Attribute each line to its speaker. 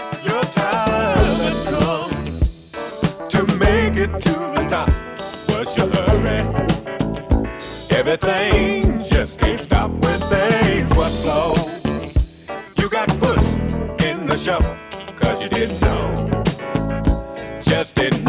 Speaker 1: Your time has come to make it to the top. What's your hurry? Everything just can't stop when things were slow. You got pushed in the shuffle, cause you didn't know. Just didn't know.